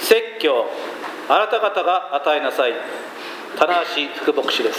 説教あなた方が与えなさい。棚橋副牧師です。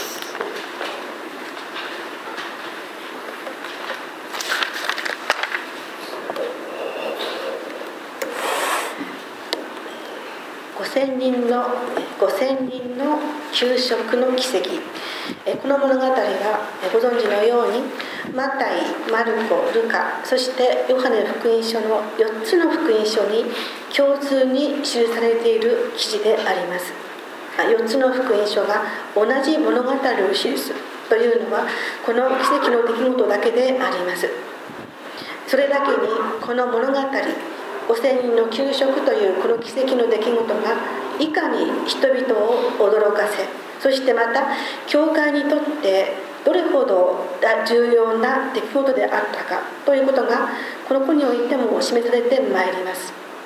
5000人の給食の奇跡。この物語はご存知のようにマタイ、マルコ、ルカ、そしてヨハネの福音書の4つの福音書に共通に記されている記事であります。4つの福音書が同じ物語を記すというのはこの奇跡の出来事だけであります。それだけにこの物語5000人の給食というこの奇跡の出来事がいかに人々を驚かせ、そしてまた教会にとってどれほど重要な出来事であったかということがこの子においても示されてまいります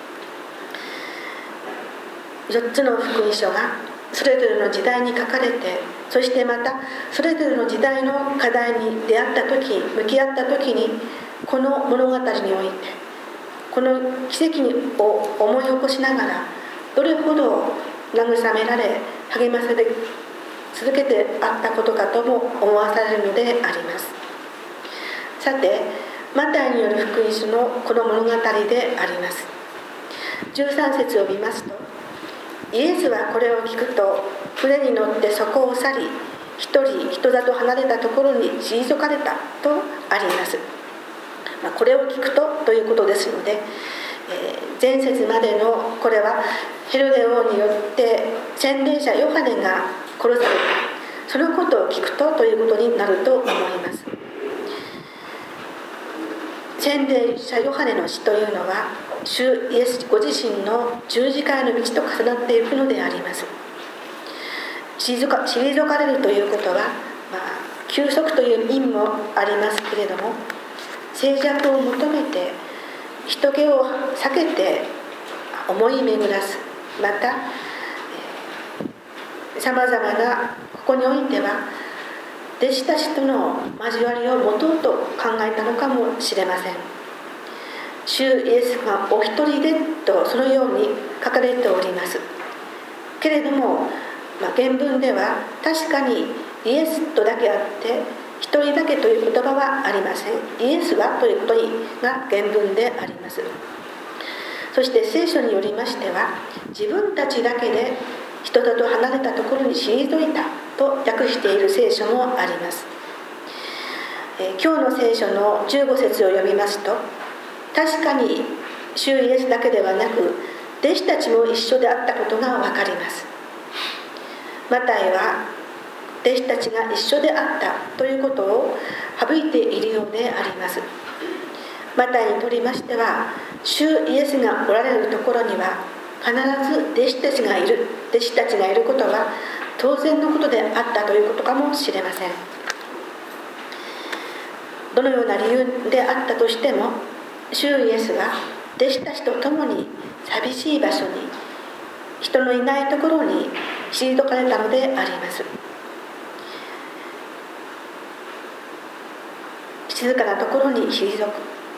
。4つの福音書がそれぞれの時代に書かれて、そしてまたそれぞれの時代の課題に出会った時、向き合った時にこの物語においてこの奇跡を思い起こしながらどれほど慰められ励まされ続けてあったことかとも思わされるのであります。さて、マタイによる福音書のこの物語であります。13節を見ますと、イエスはこれを聞くと船に乗ってそこを去り、一人人里離れたところに退かれたとあります。これを聞くということですので、前節までのこれはヘロデ王によって洗礼者ヨハネが殺された、そのことを聞くということになると思います。洗礼者ヨハネの死というのは主イエスご自身の十字架への道と重なっていくのであります。退かれるということは、休息という意味もありますけれども、静寂を求めて人気を避けて思い巡らす、またさまざまなここにおいては弟子たちとの交わりを持とうと考えたのかもしれません。主イエスがお一人でとそのように書かれておりますけれども、原文では確かにイエスとだけあって一人だけという言葉はありません。イエスはということが原文であります。そして聖書によりましては、自分たちだけで人里離れたところに退いたと訳している聖書もあります。今日の聖書の15節を読みますと、確かに主イエスだけではなく弟子たちも一緒であったことがわかります。マタイは弟子たちが一緒であったということを省いているようであります。マタイにとりましては、主イエスがおられるところには必ず弟子たちがいることは当然のことであったということかもしれません。どのような理由であったとしても、主イエスは弟子たちと共に寂しい場所に、人のいないところに退かれたのであります。静かなところに退く、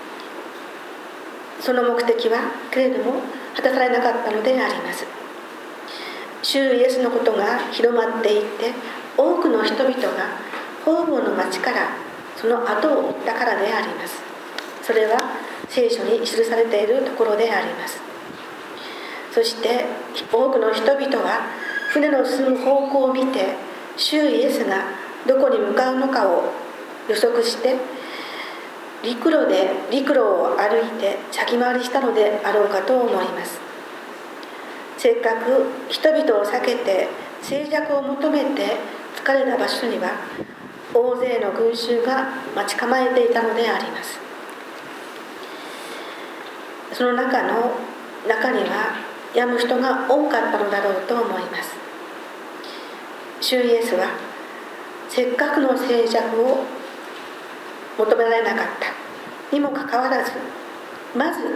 その目的はけれども果たされなかったのであります。主イエスのことが広まっていって多くの人々が方々の町からその後を追ったからであります。それは聖書に記されているところであります。そして多くの人々は船の進む方向を見て主イエスがどこに向かうのかを予測して陸路を歩いて先回りしたのであろうかと思います。せっかく人々を避けて静寂を求めて疲れた場所には大勢の群衆が待ち構えていたのであります。その中には病む人が多かったのだろうと思います。主イエスはせっかくの静寂を求められなかったにもかかわらず、まず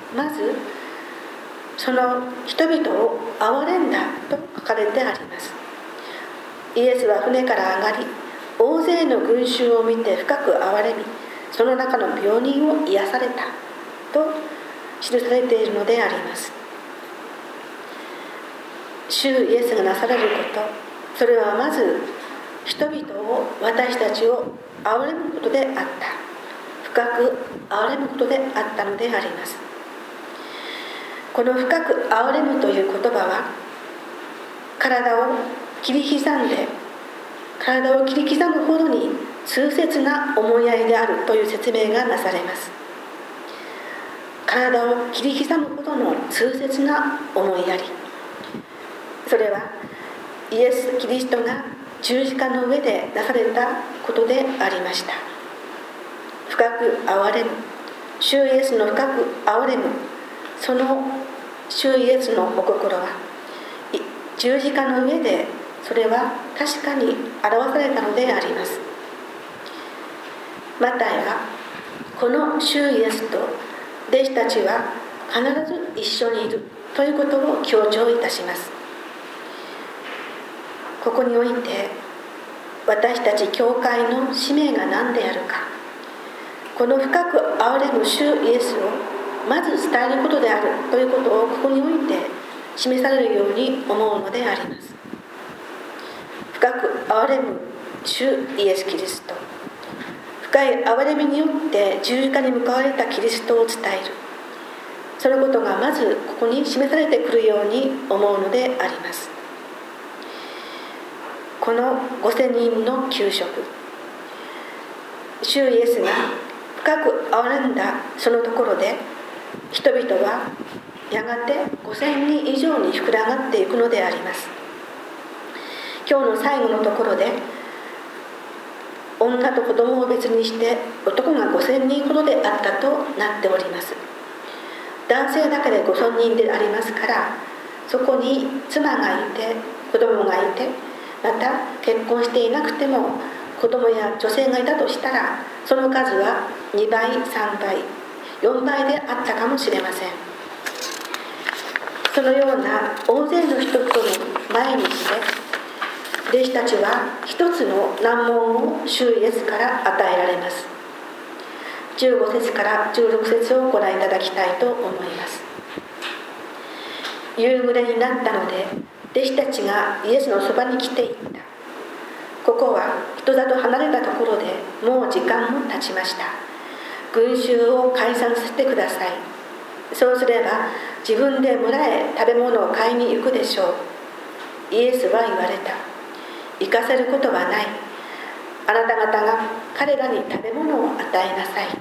その人々を憐れんだと書かれてあります。イエスは船から上がり、大勢の群衆を見て深く憐れみ、その中の病人を癒されたと記されているのであります。 主イエスがなされること、それはまず人々を、私たちを憐れむことであった。深く憐れむことであったのであります。この深く憐れむという言葉は、体を切り刻むほどに痛切な思いやりであるという説明がなされます。体を切り刻むほどの痛切な思いやり、それはイエス・キリストが十字架の上でなされたことでありました。深く憐れむ、主イエスの深く憐れむ、その主イエスのお心は十字架の上で、それは確かに表されたのであります。マタイはこの主イエスと弟子たちは必ず一緒にいるということを強調いたします。ここにおいて私たち教会の使命が何であるか、この深く憐れむ主イエスをまず伝えることであるということをここにおいて示されるように思うのであります。深く憐れむ主イエス・キリスト、深い憐れみによって十字架に向かわれたキリストを伝える、そのことがまずここに示されてくるように思うのであります。この5000人の給食、主イエスが深く憐れんだそのところで、人々はやがて5000人以上に膨らがっていくのであります。今日の最後のところで、女と子供を別にして男が5000人ほどであったとなっております。男性だけで5000人でありますから、そこに妻がいて子供がいて、また結婚していなくても子供や女性がいたとしたら、その数は2倍、3倍、4倍であったかもしれません。そのような大勢の人々の前にして弟子たちは一つの難問を主イエスから与えられます。15節から16節をご覧いただきたいと思います。夕暮れになったので、弟子たちがイエスのそばに来ていった。ここは人里離れたところで、もう時間も経ちました。群衆を解散させてください。そうすれば自分で村へ食べ物を買いに行くでしょう。イエスは言われた。行かせることはない。あなた方が彼らに食べ物を与えなさい。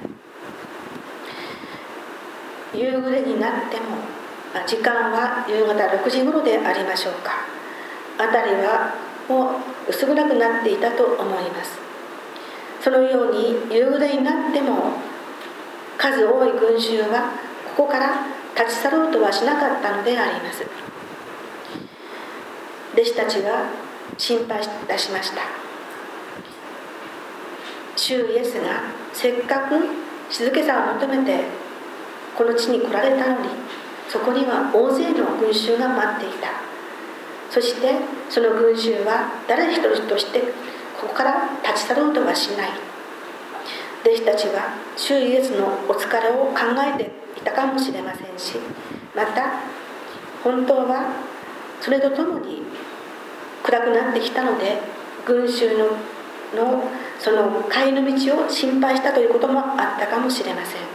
夕暮れになっても、時間は夕方6時頃でありましょうか。辺りはもう薄暗くなっていたと思います。そのように夕暮れになっても数多い群衆はここから立ち去ろうとはしなかったのであります。弟子たちは心配いたしました。主イエスがせっかく静けさを求めてこの地に来られたのに、そこには大勢の群衆が待っていた。そしてその群衆は誰一人としてここから立ち去ろうとはしない。弟子たちは主イエスのお疲れを考えていたかもしれませんし、また本当はそれとともに暗くなってきたので、群衆のその帰りの道を心配したということもあったかもしれません。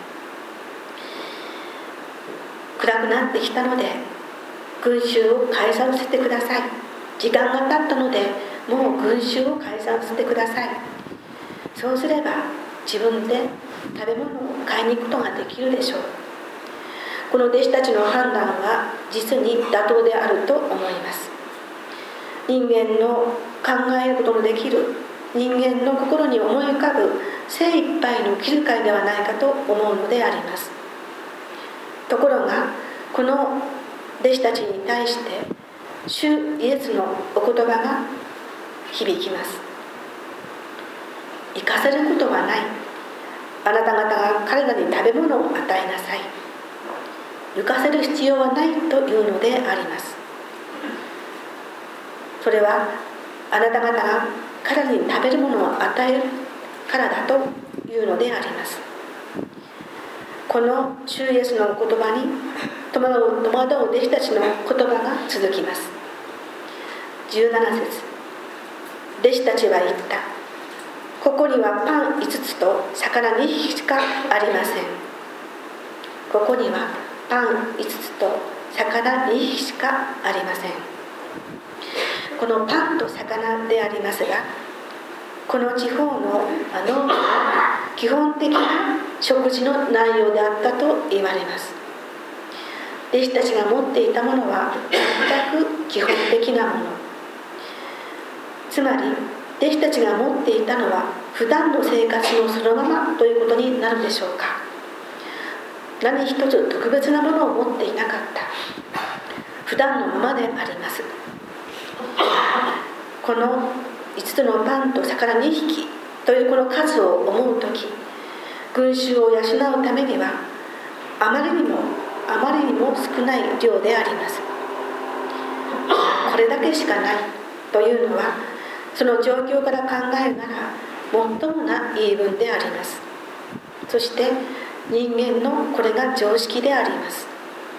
暗くなってきたので群衆を解散させてください。時間が経ったのでもう群衆を解散させてください。そうすれば自分で食べ物を買いに行くことができるでしょう。この弟子たちの判断は実に妥当であると思います。人間の考えることのできる、人間の心に思い浮かぶ精一杯の気遣いではないかと思うのであります。ところがこの弟子たちに対して主イエスのお言葉が響きます。行かせることはない。あなた方が彼らに食べ物を与えなさい。行かせる必要はないというのであります。それはあなた方が彼らに食べるものを与えるからだというのであります。この主イエスの言葉に戸惑う弟子たちの言葉が続きます。 17節。弟子たちは言った。ここにはパン5つと魚2匹しかありません。ここにはパン5つと魚2匹しかありません。このパンと魚でありますが、この地方の農家の基本的な食事の内容であったと言われます。弟子たちが持っていたものは全く基本的なもの。つまり弟子たちが持っていたのは普段の生活のそのままということになるでしょうか。何一つ特別なものを持っていなかった。普段のままであります。この5つのパンと魚2匹というこの数を思うとき、群衆を養うためにはあまりにも少ない量であります。これだけしかないというのは、その状況から考えるなら最もな言い分であります。そして人間のこれが常識であります。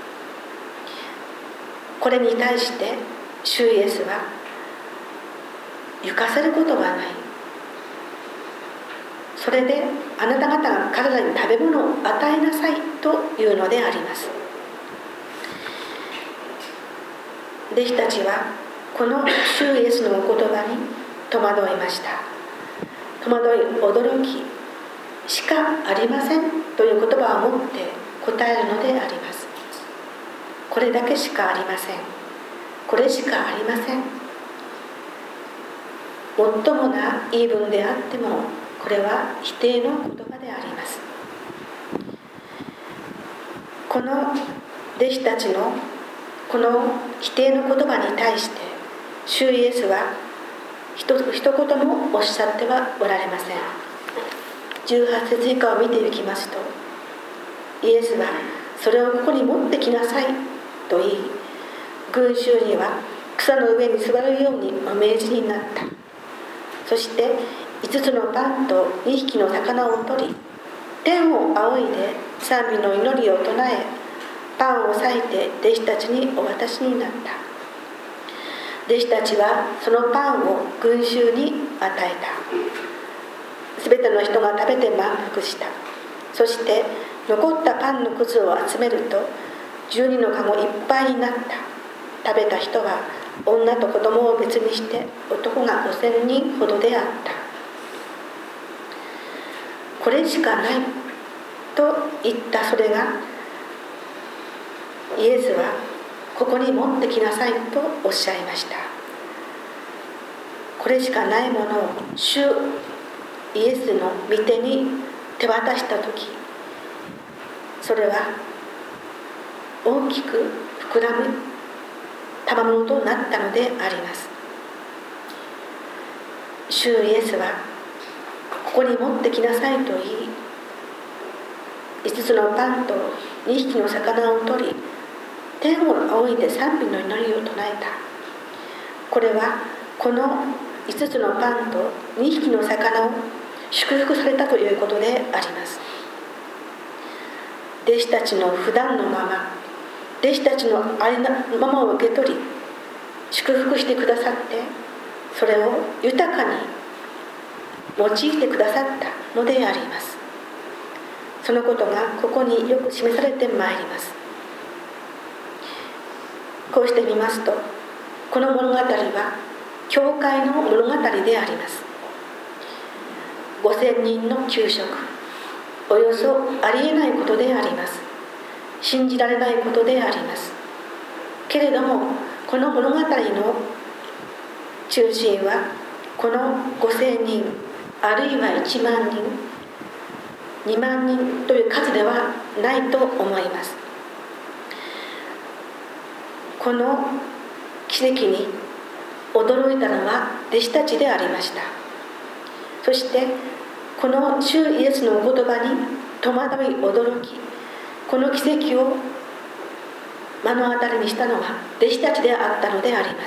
これに対して主イエスは、行かせることはない。それであなた方が彼らに食べ物を与えなさいというのであります。弟子たちはこの主イエスのお言葉に戸惑いました。戸惑い驚きしかありませんという言葉を持って答えるのであります。これだけしかありません。これしかありません。最もな言い分であっても、これは否定の言葉であります。この弟子たちのこの否定の言葉に対して、主イエスは一言もおっしゃってはおられません。18節以下を見ていきますと、イエスはそれをここに持ってきなさいと言い、群衆には草の上に座るようにお命じになった。そして5つのパンと2匹の魚を取り、天を仰いで賛美の祈りを唱え、パンを裂いて弟子たちにお渡しになった。弟子たちはそのパンを群衆に与えた。すべての人が食べて満腹した。そして残ったパンのくずを集めると、12のかごいっぱいになった。食べた人は女と子供を別にして男が5000人ほどであった。これしかないと言ったそれが、イエスはここに持ってきなさいとおっしゃいました。これしかないものを主イエスの御手に手渡したとき、それは大きく膨らむ賜物となったのであります。主イエスはここに持ってきなさいと言い、5つのパンと2匹の魚を取り、天を仰いで賛美の祈りを唱えた。これはこの5つのパンと2匹の魚を祝福されたということであります。弟子たちの普段のまま、弟子たちのありのままを受け取り、祝福してくださって、それを豊かに用いてくださったのであります。そのことがここによく示されてまいります。こうしてみますと、この物語は教会の物語であります。5000人の給食、およそありえないことであります。信じられないことであります。けれども、この物語の中心はこの5000人、あるいは1万人、2万人という数ではないと思います。この奇跡に驚いたのは弟子たちでありました。そしてこの主イエスのお言葉に戸惑い驚き、この奇跡を目の当たりにしたのは弟子たちであったのであります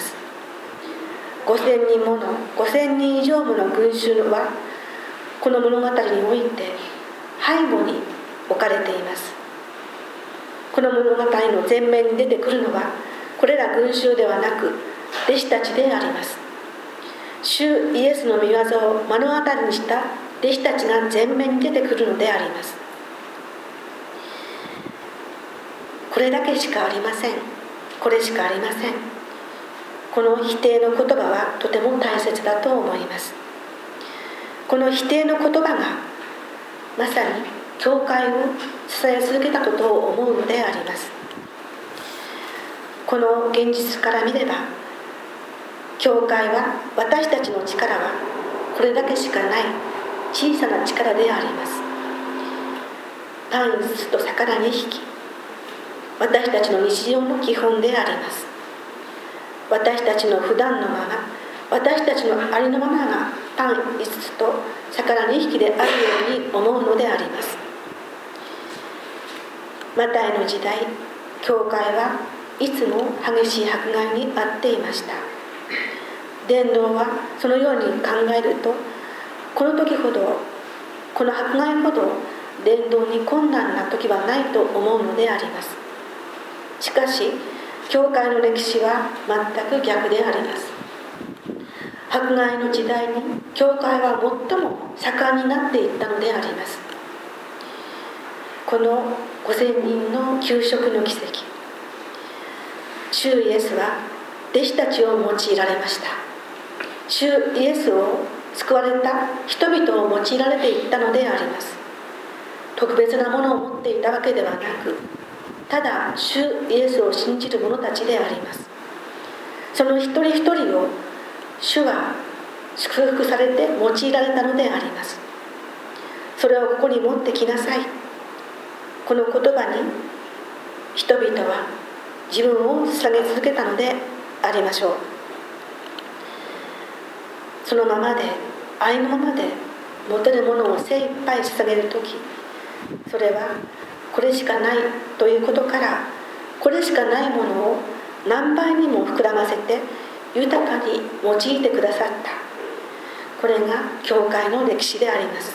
。5000人以上もの群衆はこの物語において背後に置かれています。この物語の前面に出てくるのはこれら群衆ではなく、 弟子たちであります。主イエスの御業を目の当たりにした弟子たちが前面に出てくるのであります。これだけしかありません。これしかありません。この否定の言葉はとても大切だと思います。この否定の言葉がまさに教会を支え続けたことを思うのであります。この現実から見れば、教会は私たちの力はこれだけしかない小さな力であります。パン5つと魚2匹、私たちの日常の基本であります。私たちの普段のまま、私たちのありのままがパン5つと魚2匹であるように思うのであります。マタイの時代、教会はいつも激しい迫害に遭っていました。伝道はそのように考えると、この時ほど、この迫害ほど伝道に困難な時はないと思うのであります。しかし、教会の歴史は全く逆であります。迫害の時代に教会は最も盛んになっていったのであります。この5000人の給食の奇跡、主イエスは弟子たちを用いられました。主イエスを救われた人々を用いられていったのであります。特別なものを持っていたわけではなく、ただ主イエスを信じる者たちであります。その一人一人を主は祝福されて用いられたのであります。それをここに持ってきなさい。この言葉に人々は自分を捧げ続けたのでありましょう。そのままで、ありのままで持てるものを精一杯捧げるとき、それはこれしかないということから、これしかないものを何倍にも膨らませて豊かに用いてくださった。これが教会の歴史であります。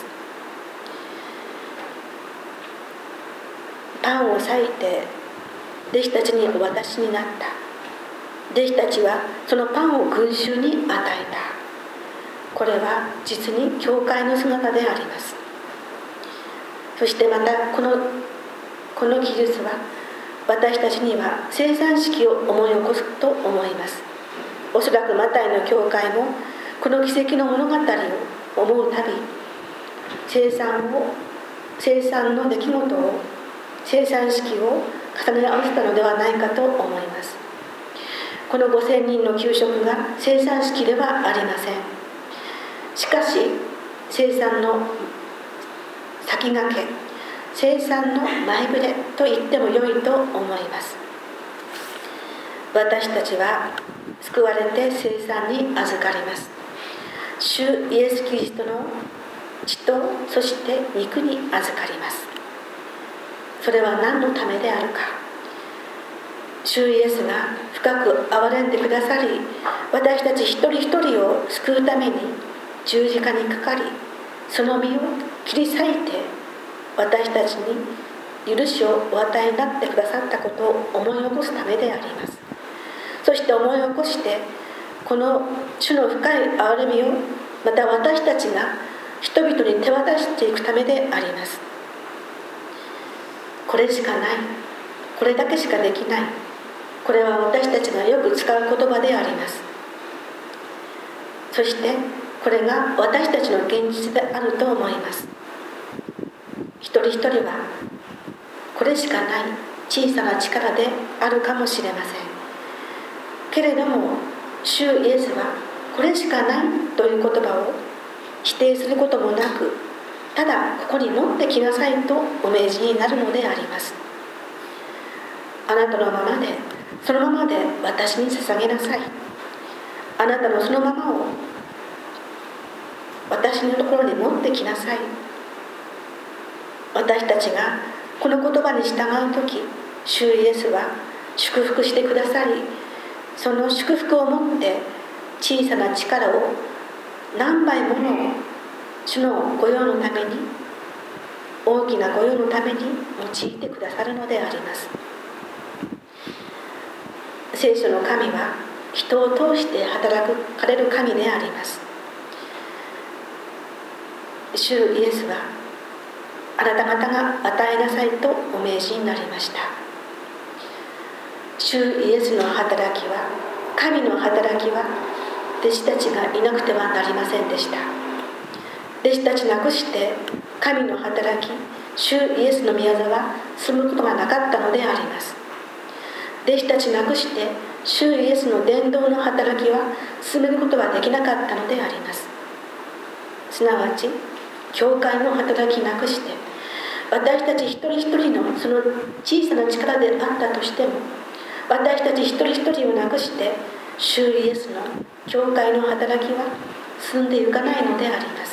パンを裂いて弟子たちにお渡しになった。弟子たちはそのパンを群衆に与えた。これは実に教会の姿であります。そしてまたこの記述は私たちには生産式を思い起こすと思います。おそらくマタイの教会もこの奇跡の物語を思うたび、生産の出来事を、生産式を重ね合わせたのではないかと思います。この5000人の給食が生産式ではありません。しかし生産の先駆け、生産の前触れと言っても良いと思います。私たちは救われて生産に預かります。主イエス・キリストの血とそして肉に預かります。それは何のためであるか。主イエスが深く憐れんでくださり、私たち一人一人を救うために十字架にかかり、その身を切り裂いて私たちに許しをお与えになってくださったことを思い起こすためであります。そして思い起こして、この主の深い憐れみをまた私たちが人々に手渡していくためであります。これしかない、これだけしかできない、これは私たちがよく使う言葉であります。そしてこれが私たちの現実であると思います。一人一人はこれしかない小さな力であるかもしれません。けれども主イエスはこれしかないという言葉を否定することもなく、ただここに持ってきなさいとお命じになるのであります。あなたのままで、そのままで私に捧げなさい。あなたのそのままを私のところに持ってきなさい。私たちがこの言葉に従うとき、主イエスは祝福してくださり、その祝福をもって小さな力を何倍もの主の御用のために、大きな御用のために用いてくださるのであります。聖書の神は人を通して働かれる神であります。主イエスはあなた方が与えなさいとお命じになりました。主イエスの働きは、神の働きは弟子たちがいなくてはなりませんでした。弟子たちなくして神の働き、主イエスの御業は進むことがなかったのであります。弟子たちなくして主イエスの伝道の働きは進めることはできなかったのであります。すなわち教会の働きなくして私たち一人一人のその小さな力であったとしても、私たち一人一人をなくして主イエスの教会の働きは進んでいかないのであります。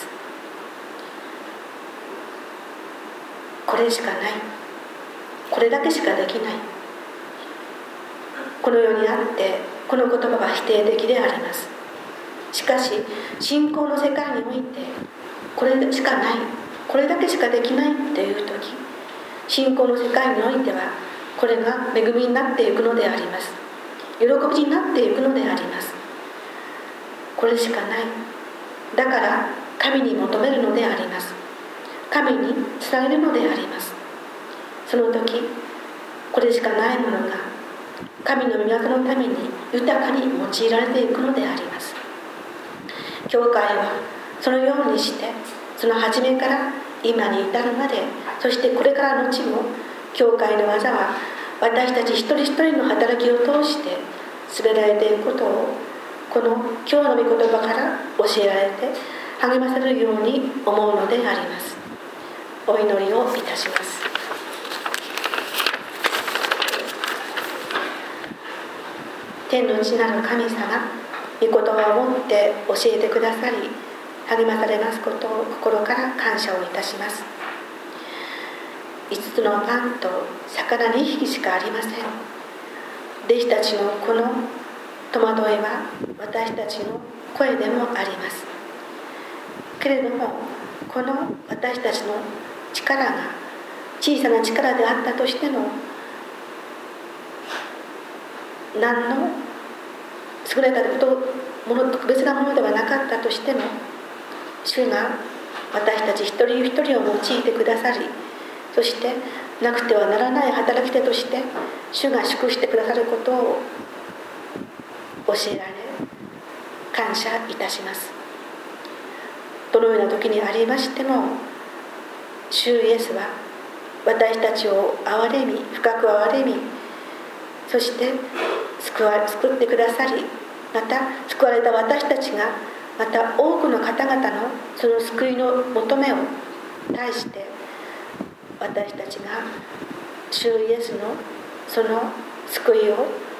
これしかない、これだけしかできない、この世にあってこの言葉は否定的であります。しかし信仰の世界においてこれしかない、これだけしかできないという時、信仰の世界においてはこれが恵みになっていくのであります。喜びになっていくのであります。これしかない、だから神に求めるのであります。神につなげるのであります。その時これしかないものが神の御業のために豊かに用いられていくのであります。教会はそのようにして、その初めから今に至るまで、そしてこれからの後も教会の技は私たち一人一人の働きを通して進められていくことを、この今日の御言葉から教えられて励まされるように思うのであります。お祈りをいたします。天の地なる神様、御言葉を持って教えてくださり励まされますことを心から感謝をいたします。5つのパンと魚2匹しかありません。弟子たちのこの戸惑いは私たちの声でもあります。けれどもこの私たちの力が小さな力であったとしても、何の優れた特別なものではなかったとしても、主が私たち一人一人を用いてくださり、そしてなくてはならない働き手として主が祝してくださることを教えられ感謝いたします。どのような時にありましても、主イエスは私たちを憐れみ、深く憐れみ、そして救ってくださり、また救われた私たちがまた多くの方々のその救いの求めを対して私たちが主イエスのその救いを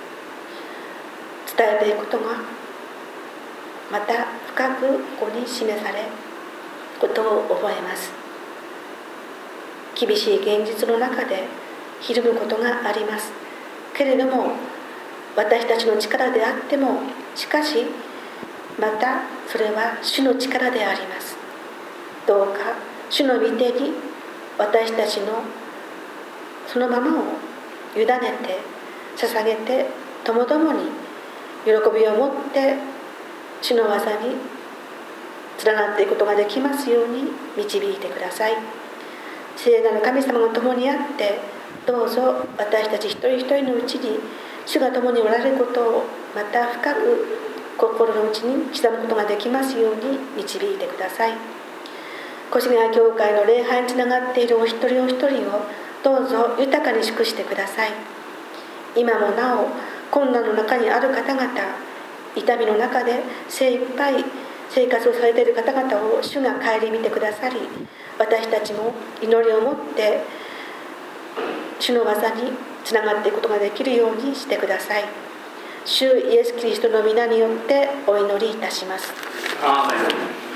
伝えていくことがまた深くここに示されことを覚えます。厳しい現実の中でひるむことがありますけれども、私たちの力であっても、しかしまたそれは主の力であります。どうか主の御手に私たちのそのままを委ねて捧げて、ともどもに喜びを持って主の技に連なっていくことができますように導いてください。聖なる神様が共にあって、どうぞ私たち一人一人のうちに主が共におられることをまた深く心の内に刻むことができますように導いてください。越谷教会の礼拝につながっているお一人お一人をどうぞ豊かに祝してください。今もなお困難の中にある方々、痛みの中で精一杯生活をされている方々を主が顧みてくださり、私たちも祈りを持って主の技につながっていくことができるようにしてください。主イエス・キリストの皆によってお祈りいたします。 アーメン。